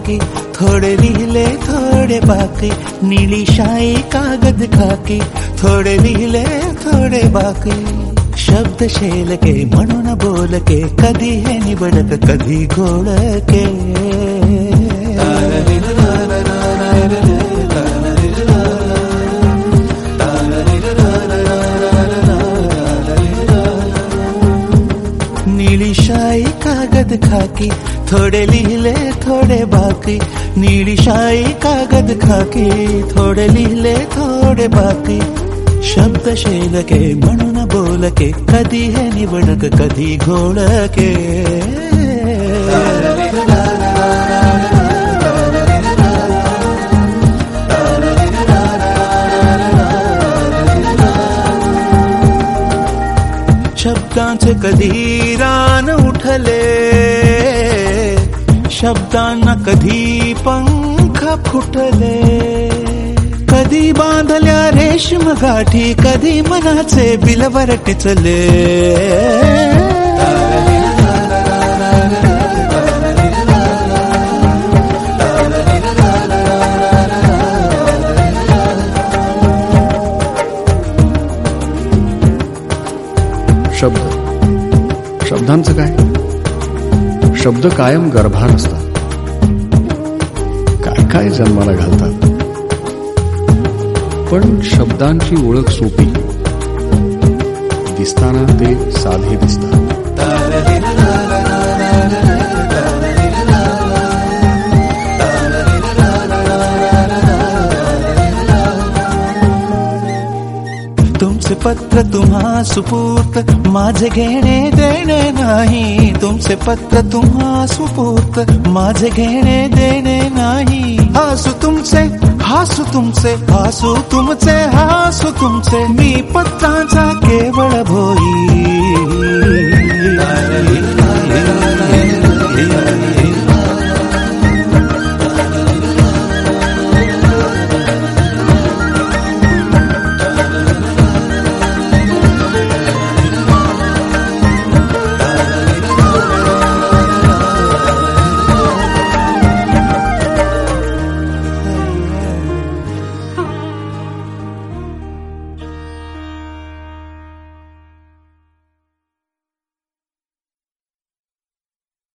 बाकी, थोडे लिहिले थोडे बाकी, नीली शाई कागद खाकी, थोडे लिहिले थोडे बाकी. शब्द शेलके म्हणून बोलके, कधी हे निबडक कधी घोळके. नीली शाई कागद खाकी, थोडे लिहिले थोडे बाकी, नीली शाई कागद खाकी, थोडे लिहिले थोडे बाकी. शब्द शेलके म्हणून बोलके, कधी हे निवडक कधी घोळके. शब्दांचे कधी रान उठले, शब्दांना कधी पंख फुटले. कधी बांधल्या रेशम गाठी, कधी मनाचे बिलवर टिचले. शब्दांचं काय? शब्द कायम गर्भार असतात, काय काय जन्माला घालतात. पण शब्दांची ओळख सोपी, दिसताना ते साधे दिसतात. तुमचे पत्र तुम्हा सुपूर्त, माझे घेणे देणे नाही. तुमचे पत्र तुम्हा सुपूर्त, माझे घेणे देणे नाही. हसू तुमचे हसू तुमचे, हसू तुमचे हसू तुमचे, मी पत्रांचा केवळ भोज.